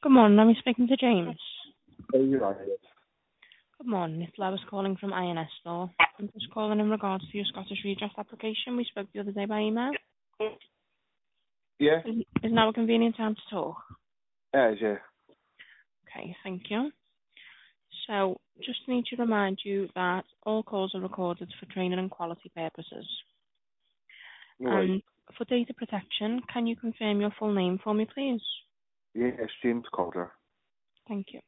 Good morning. I'm speaking to James. You're right. Good morning. It's Lois calling from INS Law. I'm just calling in regards to your Scottish Redress application. We spoke the other day by email. Yeah? Is now a convenient time to talk? Yeah. Okay, thank you. So, just need to remind you that all calls are recorded for training and quality purposes. No worries. And for data protection, can you confirm your full name for me, please? Yeah, it's James Calder. Thank you.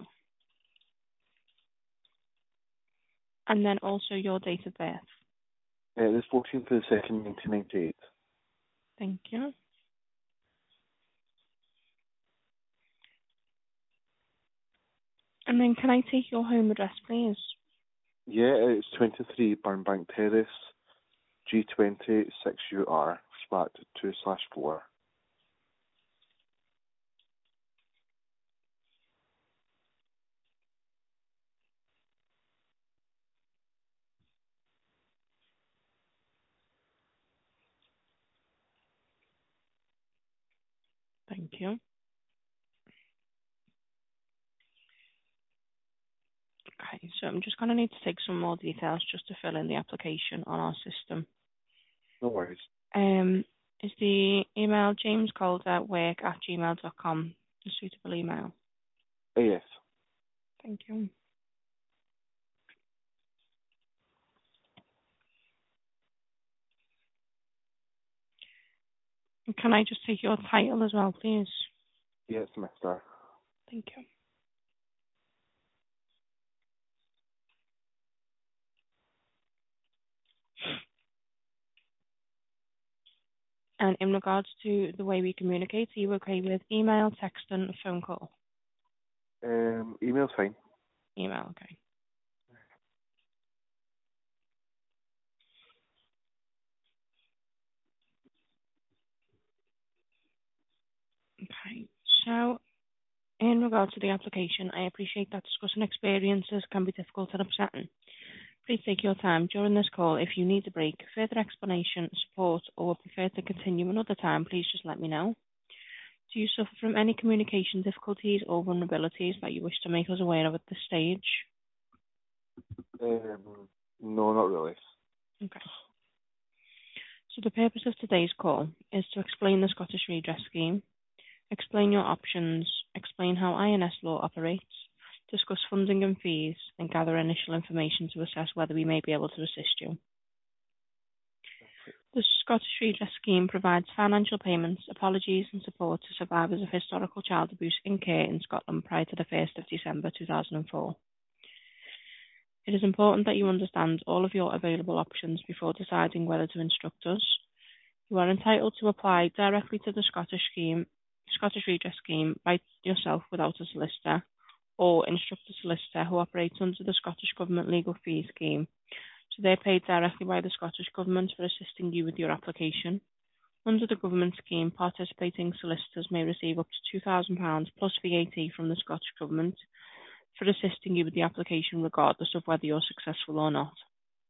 And then also your date of birth. The 14th of the 2nd, 1998. Thank you. And then can I take your home address, please? Yeah, it's 23 Burnbank Terrace, G20 6UR, flat 2/4. Thank you. Okay, so I'm just going to need to take some more details just to fill in the application on our system. No worries. Is the email jamescalderwork@gmail.com a suitable email? Yes. Thank you. And can I just take your title as well, please? Yes, mister. Thank you. And in regards to the way we communicate, are you okay with email, text, and phone call? Email's fine. Email, okay. Okay, so in regards to the application, I appreciate that discussing experiences can be difficult and upsetting. Please take your time during this call. If you need a break, further explanation, support, or would prefer to continue another time, please just let me know. Do you suffer from any communication difficulties or vulnerabilities that you wish to make us aware of at this stage? No, not really. Okay. So the purpose of today's call is to explain the Scottish Redress Scheme, explain your options, explain how INS law operates, discuss funding and fees, and gather initial information to assess whether we may be able to assist you. The Scottish Redress Scheme provides financial payments, apologies and support to survivors of historical child abuse in care in Scotland prior to the 1st of December 2004. It is important that you understand all of your available options before deciding whether to instruct us. You are entitled to apply directly to the Scottish Redress Scheme by yourself without a solicitor, or instruct a solicitor who operates under the Scottish Government Legal Fees Scheme. So they're paid directly by the Scottish Government for assisting you with your application. Under the government scheme, participating solicitors may receive up to £2,000 plus VAT from the Scottish Government for assisting you with the application regardless of whether you're successful or not.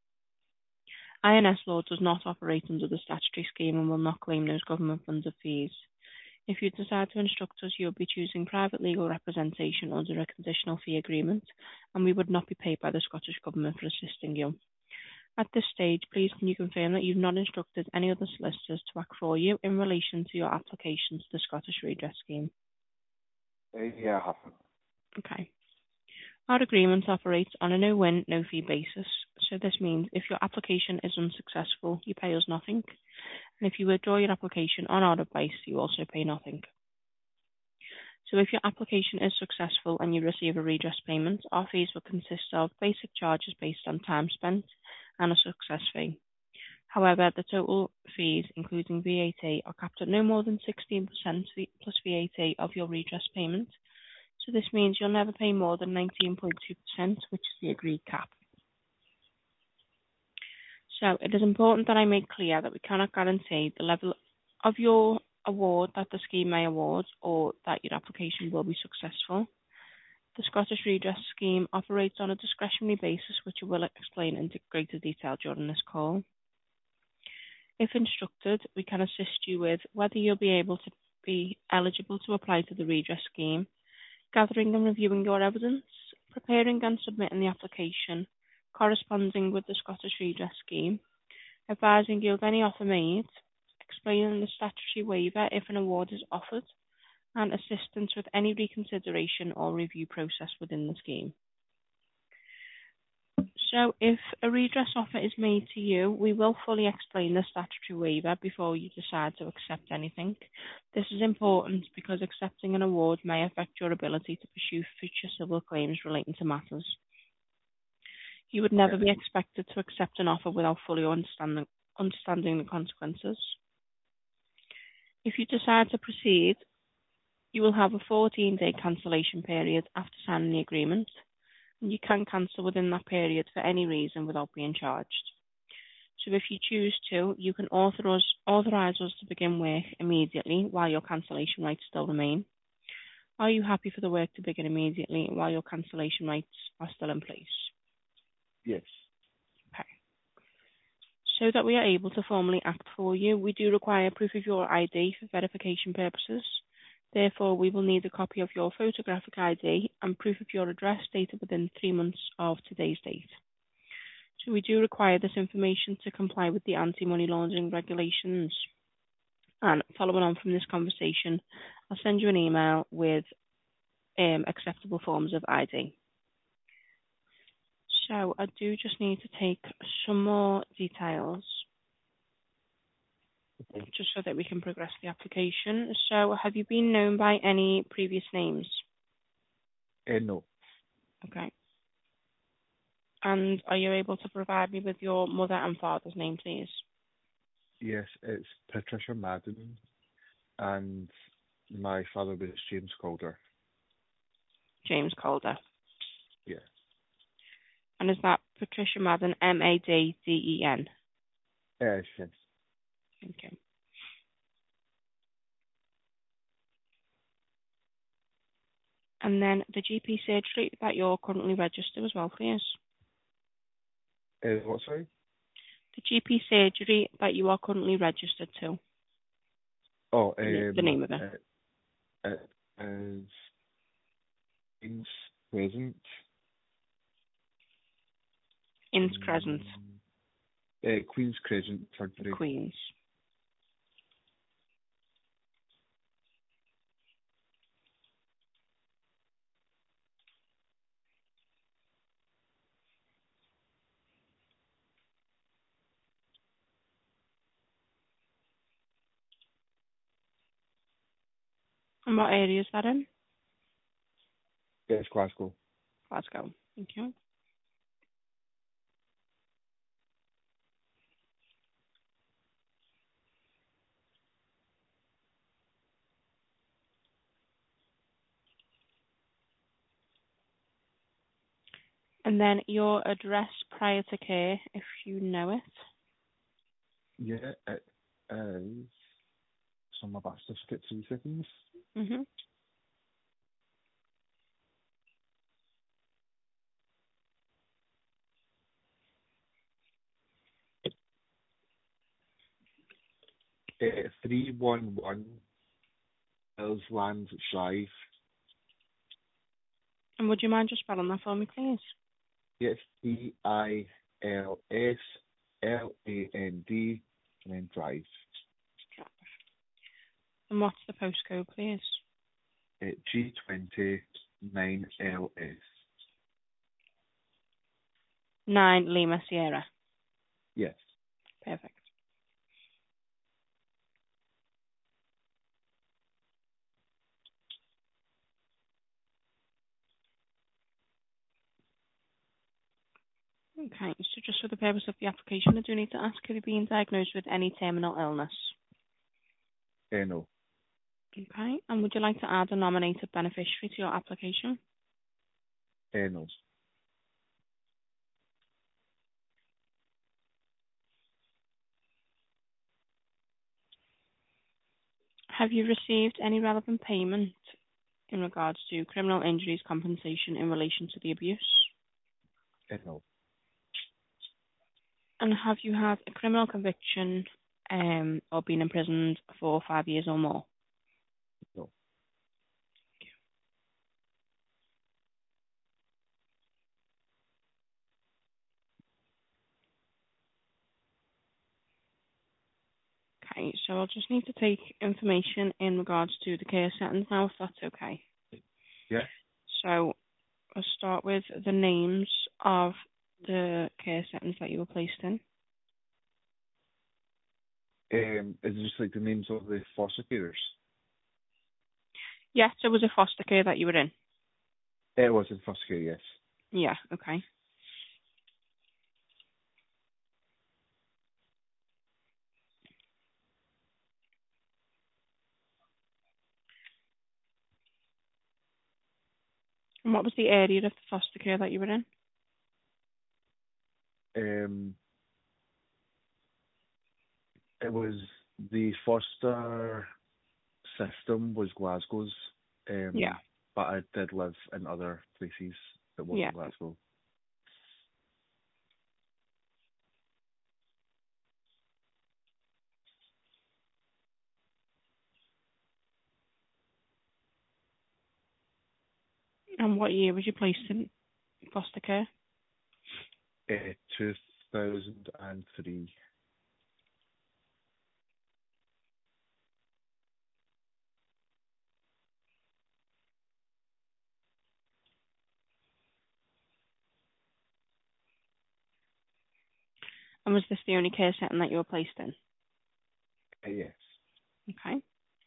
INS law does not operate under the statutory scheme and will not claim those government funded fees. If you decide to instruct us, you'll be choosing private legal representation under a conditional fee agreement, and we would not be paid by the Scottish Government for assisting you. At this stage, please can you confirm that you've not instructed any other solicitors to act for you in relation to your application to the Scottish Redress Scheme? Yeah, I haven't. Okay. Our agreement operates on a no-win, no-fee basis. So this means if your application is unsuccessful, you pay us nothing. And if you withdraw your application on our advice, you also pay nothing. So if your application is successful and you receive a redress payment, our fees will consist of basic charges based on time spent and a success fee. However, the total fees, including VAT, are capped at no more than 16% plus VAT of your redress payment. So this means you'll never pay more than 19.2%, which is the agreed cap. So it is important that I make clear that we cannot guarantee the level of your award that the scheme may award or that your application will be successful. The Scottish Redress Scheme operates on a discretionary basis, which I will explain in greater detail during this call. If instructed, we can assist you with whether you'll be able to be eligible to apply to the redress scheme, gathering and reviewing your evidence, preparing and submitting the application, corresponding with the Scottish Redress Scheme, advising you of any offer made, explaining the statutory waiver if an award is offered, and assistance with any reconsideration or review process within the scheme. So if a redress offer is made to you, we will fully explain the statutory waiver before you decide to accept anything. This is important because accepting an award may affect your ability to pursue future civil claims relating to matters. You would never be expected to accept an offer without fully understanding the consequences. If you decide to proceed, you will have a 14-day cancellation period after signing the agreement, and you can cancel within that period for any reason without being charged. So if you choose to, you can authorize us to begin work immediately while your cancellation rights still remain. Are you happy for the work to begin immediately while your cancellation rights are still in place? Yes. Okay. So that we are able to formally act for you, we do require proof of your ID for verification purposes. Therefore, we will need a copy of your photographic ID and proof of your address dated within 3 months of today's date. So we do require this information to comply with the anti-money laundering regulations. And following on from this conversation, I'll send you an email with acceptable forms of ID. So I do just need to take some more details just so that we can progress the application. So have you been known by any previous names? No. Okay. And are you able to provide me with your mother and father's name, please? Yes, it's Patricia Madden, and my father was James Calder. James Calder. Yeah. And is that Patricia Madden, Madden? Yes. Okay. And then the GP surgery that you're currently registered as well, please. What, sorry? The GP surgery that you are currently registered to. Oh, the name of it. It is Queen's Crescent. Inns Crescent. Queen's Crescent Surgery. Queen's. And what area is that in? Yes, Glasgow. Glasgow. Thank you. And then your address prior to care, if you know it. Yeah, it is. So my back certificate, 2 seconds. Mm-hmm. Uh, 311 Hillsland Drive. And would you mind just spelling that for me, please? Yes, DILSLAND, and then Drive. And what's the postcode, please? G20 9LS. 9 Lima Sierra. Yes. Perfect. Okay, so just for the purpose of the application, I do need to ask, have you been diagnosed with any terminal illness? No. Okay, and would you like to add a nominated beneficiary to your application? No. Have you received any relevant payment in regards to criminal injuries compensation in relation to the abuse? No. And have you had a criminal conviction or been imprisoned for 5 years or more? No. Okay, so I'll just need to take information in regards to the care settings now, if that's okay. Yeah. So I'll start with the names of the care settings that you were placed in. Is it just like the names of the foster carers? Yes, it was a foster care that you were in. It was in foster care, yes. Yeah, okay. And what was the area of the foster care that you were in? Um, it was the foster system was Glasgow's, Yeah, but I did live in other places that yeah. wasn't Glasgow. And what year was you placed in foster care? 2003. And was this the only care setting that you were placed in? Yes. Okay.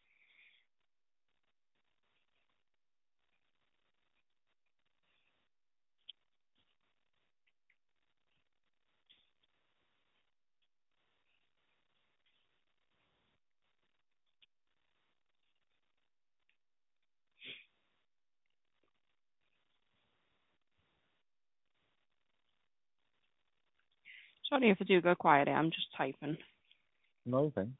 Sorry if I do go quiet, I'm just typing. No thing.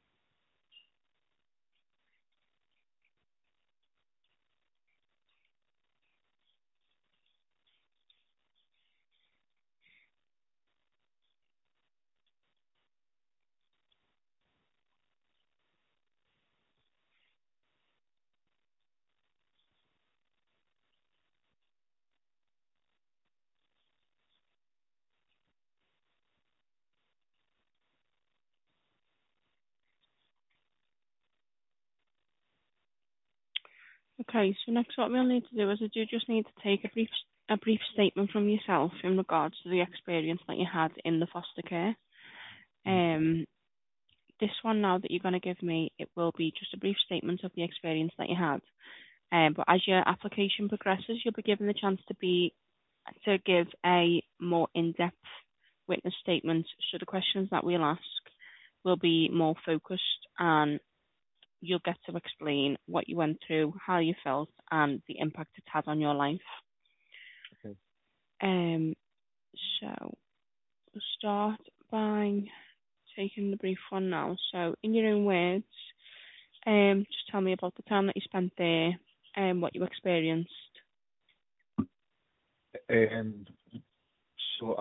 Okay, so next what we'll need to do is I do just need to take a brief statement from yourself in regards to the experience that you had in the foster care. Um, this one now that you're going to give me, it will be just a brief statement of the experience that you had. But as your application progresses, you'll be given the chance to give a more in-depth witness statement. So the questions that we'll ask will be more focused, and you'll get to explain what you went through, how you felt, and the impact it had on your life. Okay. Um, so we'll start by taking the brief one now. So in your own words, just tell me about the time that you spent there and what you experienced. Um, so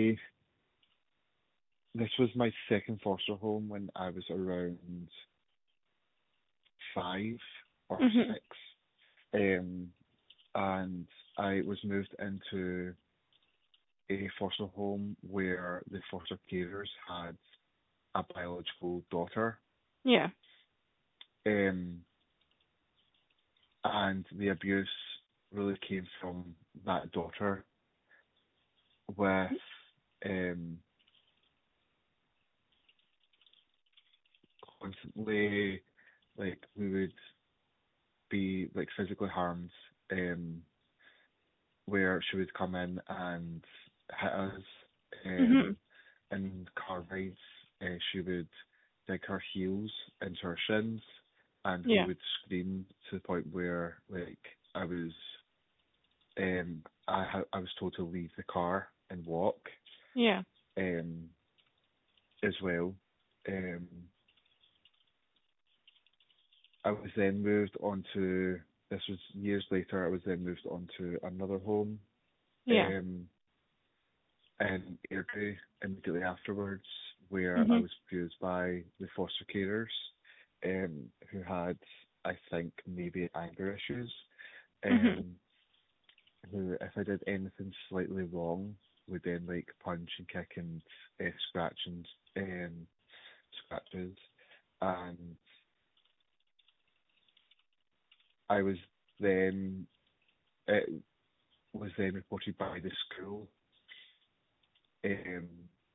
this was my second foster home when I was around 5 or 6. Um, and I was moved into a foster home where the foster carers had a biological daughter. Yeah. Um, and the abuse really came from that daughter with um, constantly, like, we would be like physically harmed, where she would come in and hit us, Mhm. in car rides. She would dig her heels into her shins, and we Yeah. would scream to the point where, like, I was told to leave the car and walk, Yeah. um, as well. Um, I was then moved on to, this was years later, I was then moved on to another home, Yeah. um, in Airdrie immediately afterwards, where I Mhm. was abused by the foster carers, who had, I think, maybe anger issues, Mhm. um, who, if I did anything slightly wrong, would then like punch and kick and scratch and scratches, and I was then it was then reported by the school, um,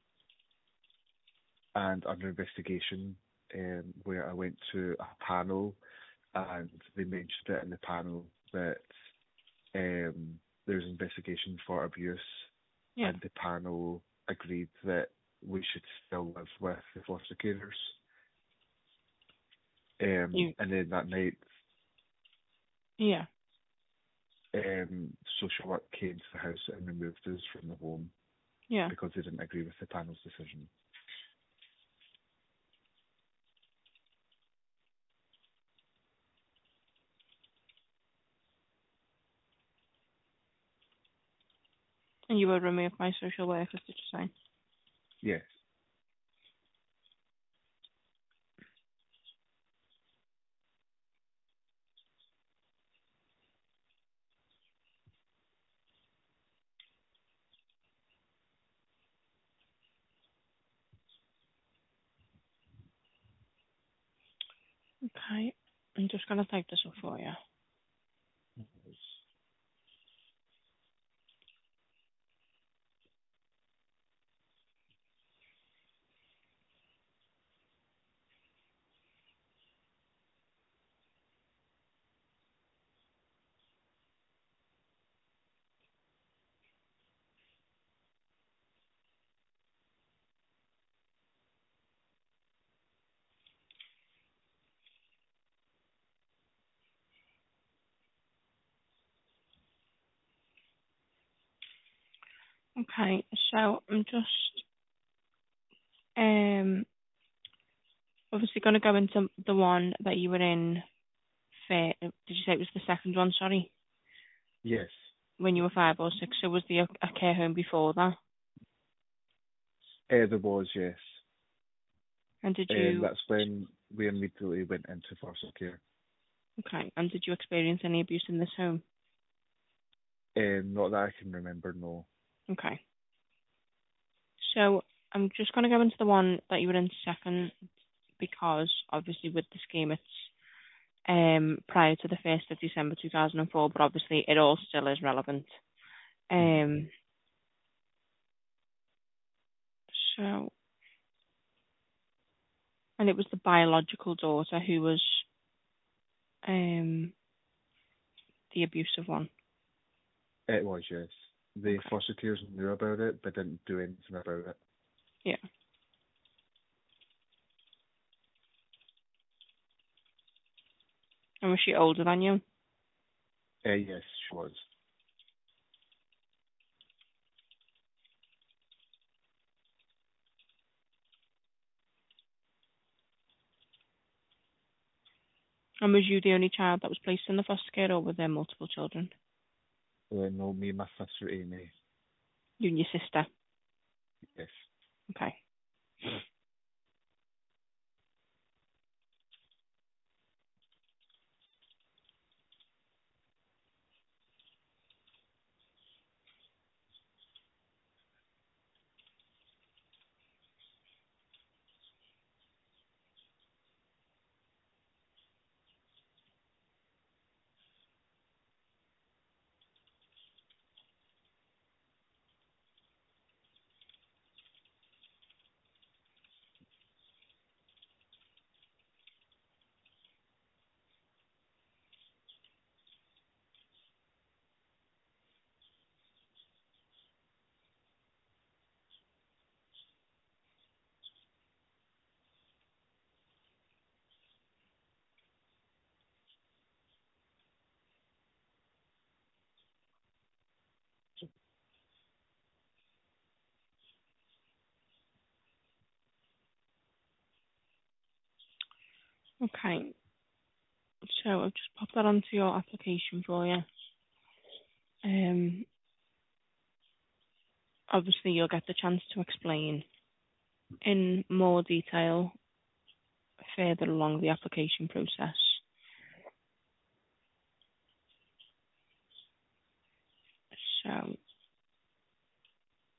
and under investigation, where I went to a panel, and they mentioned it in the panel that there's investigation for abuse, Yeah. and the panel agreed that we should still live with the foster carers. You. And then that night, Yeah. social work came to the house and removed us from the home Yeah. because they didn't agree with the panel's decision. And you were removed by social workers, did you say? Yes. Okay. I'm just going to type this up for you. Okay. So I'm just obviously going to go into the one that you were in. Did you say it was the second one? Sorry. Yes. When you were 5 or 6, so was there a care home before that? There was, yes. And did you? That's when we immediately went into foster care. Okay. And did you experience any abuse in this home? Not that I can remember, no. Okay. So I'm just going to go into the one that you were in second because obviously with the scheme it's prior to the 1st of December 2004, but obviously it all still is relevant. Um, so, and it was the biological daughter who was the abusive one. It was, yes. The Okay. foster carers knew about it, but didn't do anything about it. Yeah. And was she older than you? Yes, she was. And was you the only child that was placed in the foster care, or were there multiple children? No, me and my sister Amy. You and your sister. Yes. Okay. Okay. So I've just popped that onto your application for you. Obviously you'll get the chance to explain in more detail further along the application process. So,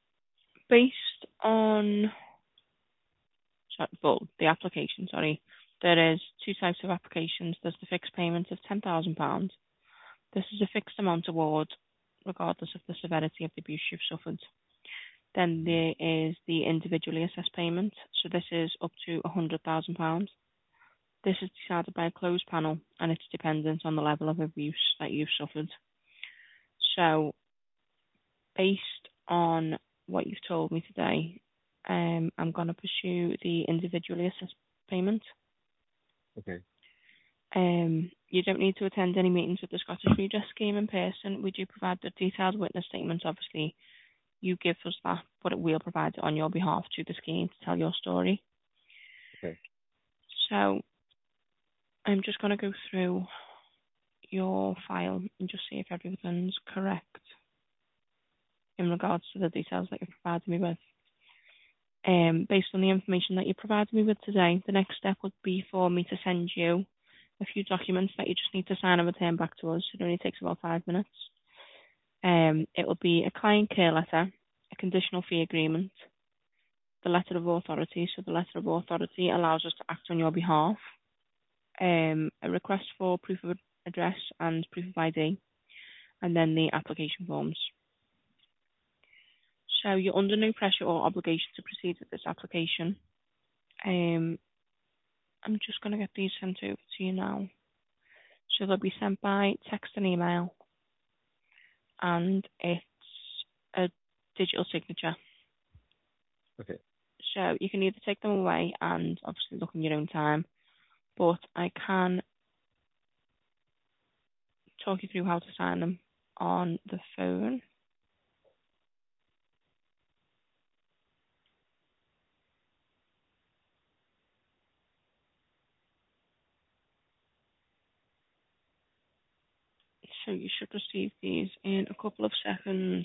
based on the application, sorry, There is two types of applications. There's the fixed payment of £10,000. This is a fixed amount award, regardless of the severity of the abuse you've suffered. Then there is the individually assessed payment. So this is up to £100,000. This is decided by a closed panel, and it's dependent on the level of abuse that you've suffered. So, based on what you've told me today, I'm going to pursue the individually assessed payment. Okay. You don't need to attend any meetings with the Scottish Redress Scheme in person. We do provide the detailed witness statements. Obviously, you give us that, but we'll provide it on your behalf to the scheme to tell your story. Okay. So, I'm just going to go through your file and just see if everything's correct in regards to the details that you've provided me with. Based on the information that you provided me with today, the next step would be for me to send you a few documents that you just need to sign and return back to us. It only takes about 5 minutes. It will be a client care letter, a conditional fee agreement, the letter of authority. So the letter of authority allows us to act on your behalf. A request for proof of address and proof of ID, and then the application forms. So you're under no pressure or obligation to proceed with this application. I'm just going to get these sent over to you now. So they'll be sent by text and email, and it's a digital signature. Okay. So you can either take them away and obviously look in your own time, but I can talk you through how to sign them on the phone. So you should receive these in a couple of seconds.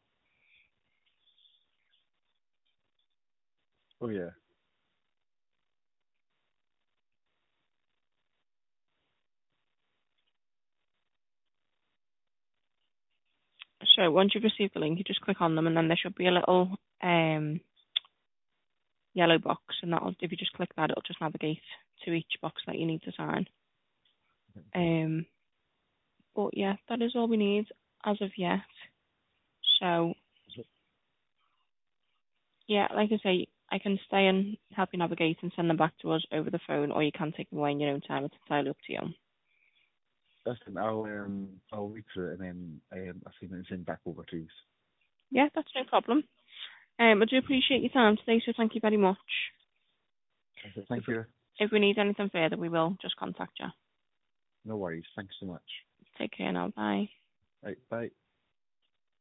Oh yeah. So once you've received the link, you just click on them, and then there should be a little yellow box, and that'll, if you just click that, it'll just navigate to each box that you need to sign. But yeah, that is all we need as of yet. So yeah, like I say, I can stay and help you navigate and send them back to us over the phone, or you can take them away in your own time. It's entirely up to you. Listen, I'll read through it and then I'll see and send back over to you. Yeah, that's no problem. I do appreciate your time today, so thank you very much. Thank you. If we need anything further, we will just contact you. No worries. Thanks so much. Take care now. Bye. Right, bye.